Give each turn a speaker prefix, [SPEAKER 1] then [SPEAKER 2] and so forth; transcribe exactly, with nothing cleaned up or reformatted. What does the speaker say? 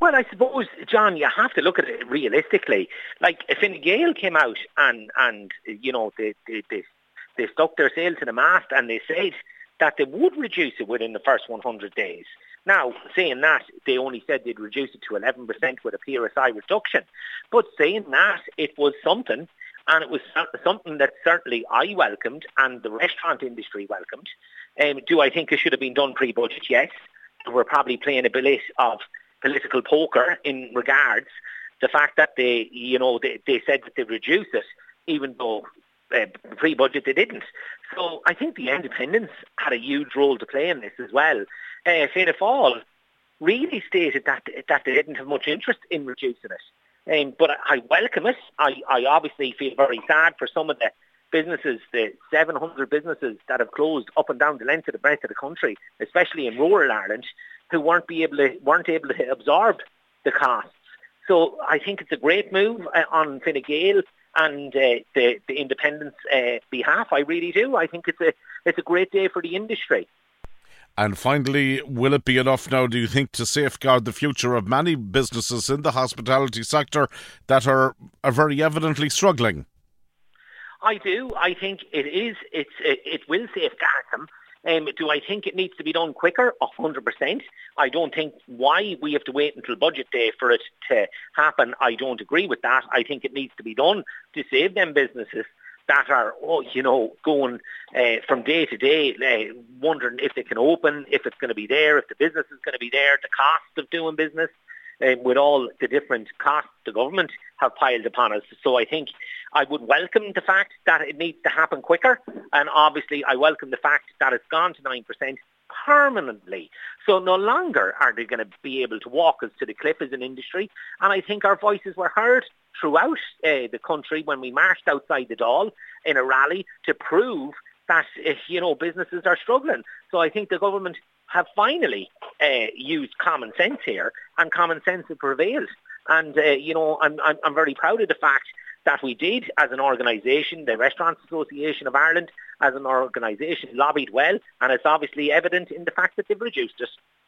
[SPEAKER 1] Well, I suppose, John, you have to look at it realistically. Like, if Fine Gael came out and, and you know, they, they, they, they stuck their sail to the mast and they said that they would reduce it within the first one hundred days. Now, saying that, they only said they'd reduce it to eleven percent with a P R S I reduction. But saying that, it was something, and it was something that certainly I welcomed and the restaurant industry welcomed. Um, do I think it should have been done pre-budget? Yes. We're probably playing a bit of political poker in regards the fact that they, you know, they, they said that they'd reduce it, even though uh, pre-budget they didn't. So I think the independents had a huge role to play in this as well. Uh, Fianna Fáil really stated that that they didn't have much interest in reducing it. Um, but I, I welcome it. I, I obviously feel very sad for some of the businesses, the seven hundred businesses that have closed up and down the length of the breadth of the country, especially in rural Ireland, who weren't be able to weren't able to absorb the costs. So I think it's a great move uh, on Fine Gael and uh, the the independents' uh, behalf. I really do. I think it's a it's a great day for the industry.
[SPEAKER 2] And finally, will it be enough now, do you think, to safeguard the future of many businesses in the hospitality sector that are are very evidently struggling?
[SPEAKER 1] I do. I think it is. It's it, it will safeguard them. Um, do I think it needs to be done quicker? A hundred percent. I don't think why we have to wait until budget day for it to happen. I don't agree with that. I think it needs to be done to save them businesses that are, oh, you know, going uh, from day to day, uh, wondering if they can open, if it's going to be there, if the business is going to be there, the cost of doing business. Uh, with all the different costs the government have piled upon us. So I think I would welcome the fact that it needs to happen quicker, and obviously I welcome the fact that it's gone to nine percent permanently. So no longer are they going to be able to walk us to the cliff as an industry, and I think our voices were heard throughout uh, the country when we marched outside the Dáil in a rally to prove that, uh, you know, businesses are struggling. So I think the government have finally uh, used common sense here, and common sense has prevailed. And, uh, you know, I'm, I'm, I'm very proud of the fact that we did, as an organisation, the Restaurants Association of Ireland, as an organisation, lobbied well, and it's obviously evident in the fact that they've reduced it.